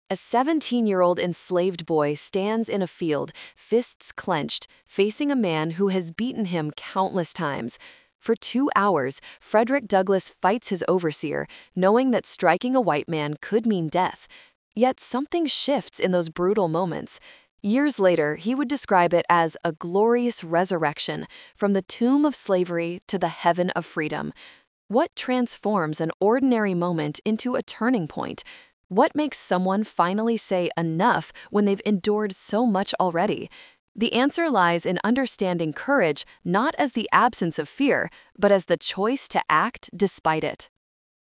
A 17-year-old enslaved boy stands in a field, fists clenched, facing a man who has beaten him countless times. For 2 hours, Frederick Douglass fights his overseer, knowing that striking a white man could mean death. Yet something shifts in those brutal moments. Years later, he would describe it as a glorious resurrection from the tomb of slavery to the heaven of freedom. What transforms an ordinary moment into a turning point? What makes someone finally say enough when they've endured so much already? The answer lies in understanding courage not as the absence of fear, but as the choice to act despite it.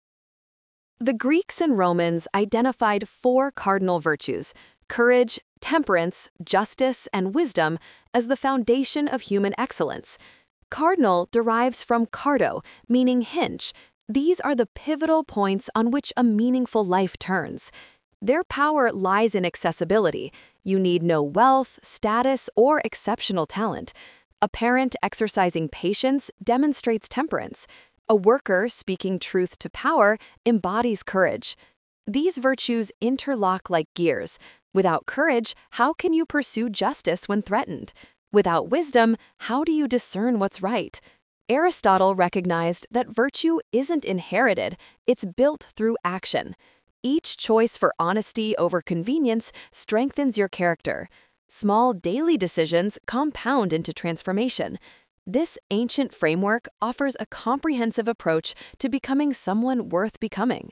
The Greeks and Romans identified 4 cardinal virtues: courage, temperance, justice, and wisdom as the foundation of human excellence. Cardinal derives from cardo, meaning hinge. These are the pivotal points on which a meaningful life turns. Their power lies in accessibility. You need no wealth, status, or exceptional talent. A parent exercising patience demonstrates temperance. A worker speaking truth to power embodies courage. These virtues interlock like gears. Without courage, how can you pursue justice when threatened? Without wisdom, how do you discern what's right? Aristotle recognized that virtue isn't inherited, it's built through action. Each choice for honesty over convenience strengthens your character. Small daily decisions compound into transformation. This ancient framework offers a comprehensive approach to becoming someone worth becoming.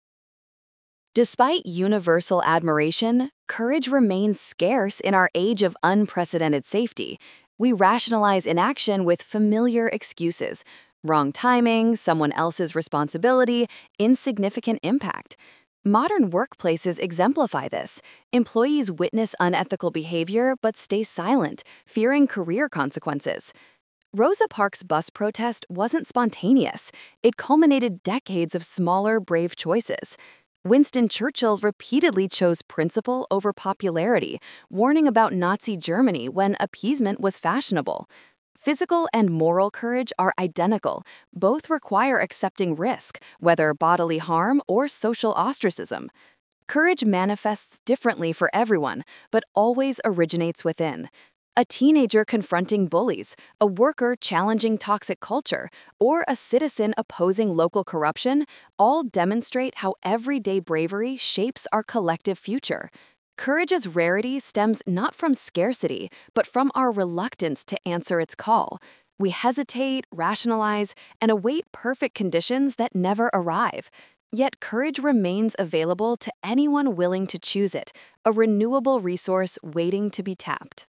Despite universal admiration, courage remains scarce in our age of unprecedented safety. We rationalize inaction with familiar excuses: wrong timing, someone else's responsibility, insignificant impact. Modern workplaces exemplify this. Employees witness unethical behavior but stay silent, fearing career consequences. Rosa Parks' bus protest wasn't spontaneous. It culminated decades of smaller, brave choices. Winston Churchill repeatedly chose principle over popularity, warning about Nazi Germany when appeasement was fashionable. Physical and moral courage are identical. Both require accepting risk, whether bodily harm or social ostracism. Courage manifests differently for everyone, but always originates within. A teenager confronting bullies, a worker challenging toxic culture, or a citizen opposing local corruption all demonstrate how everyday bravery shapes our collective future. Courage's rarity stems not from scarcity, but from our reluctance to answer its call. We hesitate, rationalize, and await perfect conditions that never arrive. Yet courage remains available to anyone willing to choose it, a renewable resource waiting to be tapped.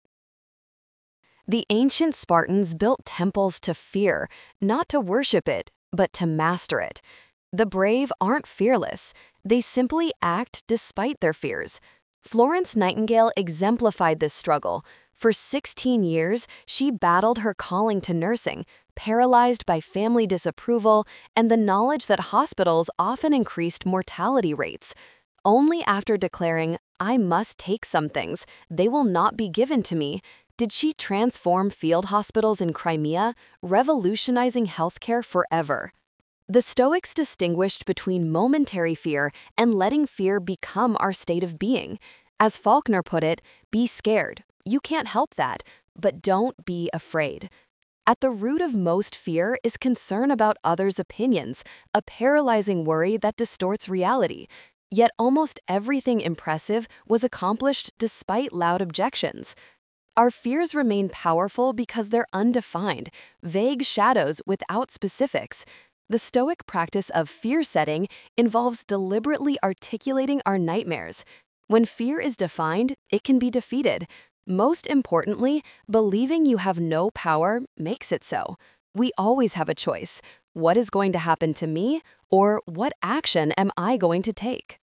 The ancient Spartans built temples to fear, not to worship it, but to master it. The brave aren't fearless. They simply act despite their fears. Florence Nightingale exemplified this struggle. For 16 years, she battled her calling to nursing, paralyzed by family disapproval and the knowledge that hospitals often increased mortality rates. Only after declaring, "I must take some things, they will not be given to me," did she transform field hospitals in Crimea, revolutionizing healthcare forever. The Stoics distinguished between momentary fear and letting fear become our state of being. As Faulkner put it, "Be scared. You can't help that, but don't be afraid." At the root of most fear is concern about others' opinions, a paralyzing worry that distorts reality. Yet almost everything impressive was accomplished despite loud objections. Our fears remain powerful because they're undefined, vague shadows without specifics. The Stoic practice of fear setting involves deliberately articulating our nightmares. When fear is defined, it can be defeated. Most importantly, believing you have no power makes it so. We always have a choice. What is going to happen to me, or what action am I going to take?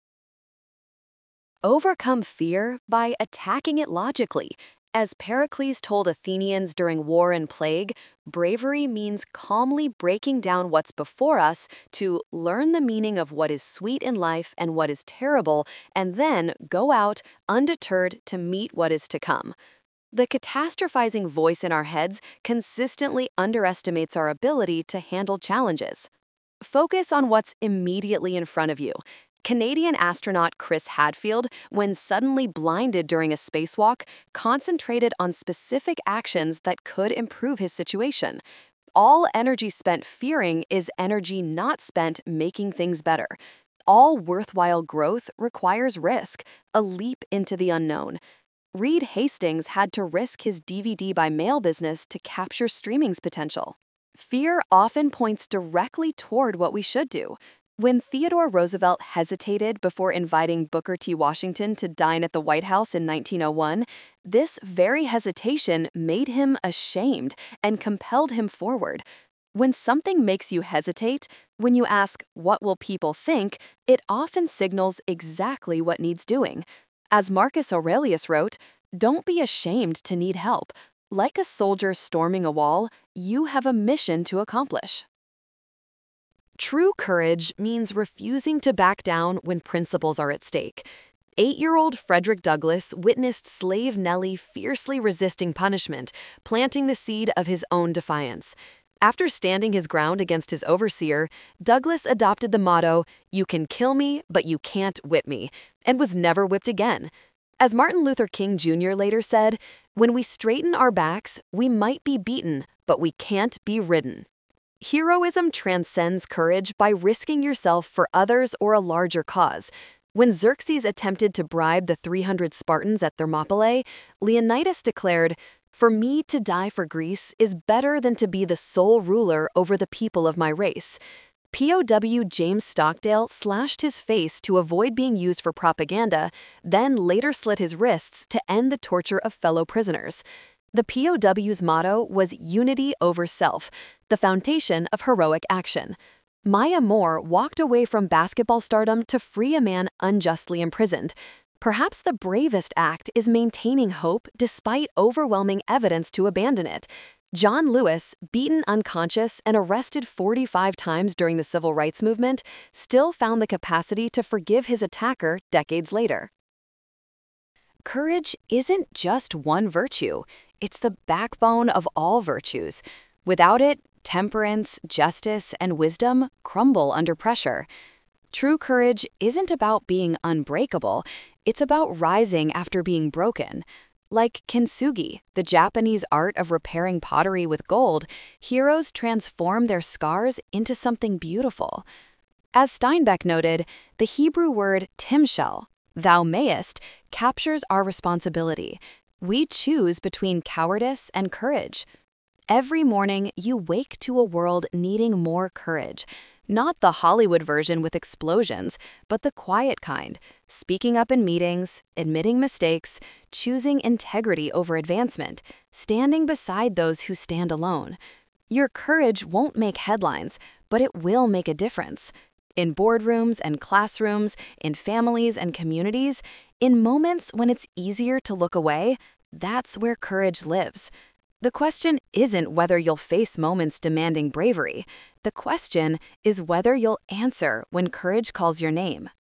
Overcome fear by attacking it logically. As Pericles told Athenians during war and plague, bravery means calmly breaking down what's before us to learn the meaning of what is sweet in life and what is terrible, and then go out undeterred to meet what is to come. The catastrophizing voice in our heads consistently underestimates our ability to handle challenges. Focus on what's immediately in front of you. Canadian astronaut Chris Hadfield, when suddenly blinded during a spacewalk, concentrated on specific actions that could improve his situation. All energy spent fearing is energy not spent making things better. All worthwhile growth requires risk, a leap into the unknown. Reed Hastings had to risk his DVD by mail business to capture streaming's potential. Fear often points directly toward what we should do. When Theodore Roosevelt hesitated before inviting Booker T. Washington to dine at the White House in 1901, this very hesitation made him ashamed and compelled him forward. When something makes you hesitate, when you ask, "What will people think?" it often signals exactly what needs doing. As Marcus Aurelius wrote, "Don't be ashamed to need help. Like a soldier storming a wall, you have a mission to accomplish." True courage means refusing to back down when principles are at stake. 8-year-old Frederick Douglass witnessed slave Nellie fiercely resisting punishment, planting the seed of his own defiance. After standing his ground against his overseer, Douglass adopted the motto, "You can kill me, but you can't whip me," and was never whipped again. As Martin Luther King Jr. later said, "When we straighten our backs, we might be beaten, but we can't be ridden." Heroism transcends courage by risking yourself for others or a larger cause. When Xerxes attempted to bribe the 300 Spartans at Thermopylae, Leonidas declared, "For me to die for Greece is better than to be the sole ruler over the people of my race." POW James Stockdale slashed his face to avoid being used for propaganda, then later slit his wrists to end the torture of fellow prisoners. The POW's motto was unity over self, the foundation of heroic action. Maya Moore walked away from basketball stardom to free a man unjustly imprisoned. Perhaps the bravest act is maintaining hope despite overwhelming evidence to abandon it. John Lewis, beaten unconscious and arrested 45 times during the Civil Rights Movement, still found the capacity to forgive his attacker decades later. Courage isn't just one virtue. It's the backbone of all virtues. Without it, temperance, justice, and wisdom crumble under pressure. True courage isn't about being unbreakable. It's about rising after being broken. Like kintsugi, the Japanese art of repairing pottery with gold, heroes transform their scars into something beautiful. As Steinbeck noted, the Hebrew word timshel, "thou mayest," captures our responsibility. We choose between cowardice and courage. Every morning, you wake to a world needing more courage. Not the Hollywood version with explosions, but the quiet kind, speaking up in meetings, admitting mistakes, choosing integrity over advancement, standing beside those who stand alone. Your courage won't make headlines, but it will make a difference. In boardrooms and classrooms, in families and communities, in moments when it's easier to look away, that's where courage lives. The question isn't whether you'll face moments demanding bravery. The question is whether you'll answer when courage calls your name.